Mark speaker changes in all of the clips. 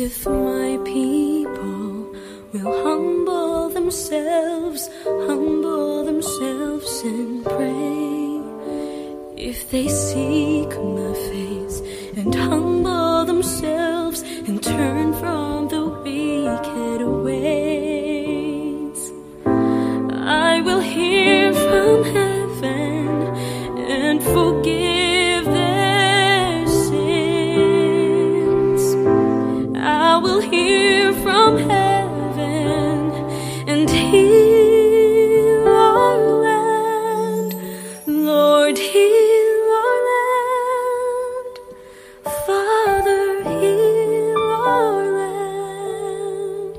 Speaker 1: If my people will humble themselves and pray, if they seek my face and humble themselves and turn from the wicked ways, I will hear from heaven and forgive their sins. I will hear from heaven and heal our land. Lord, heal our land. Father, heal our land.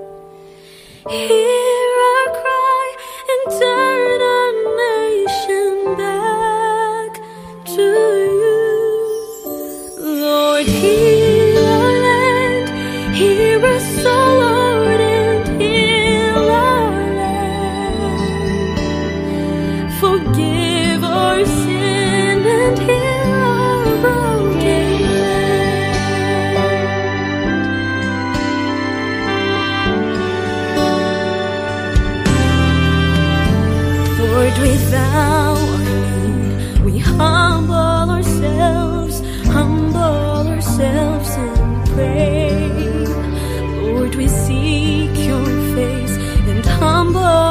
Speaker 1: Hear our cry and turn our nation back to you. Lord, heal our land. Hear us, O Lord, and heal our land. Forgive our sin and heal our broken land. Lord, without our need, we humble ourselves and pray. Lord, we seek your face and humble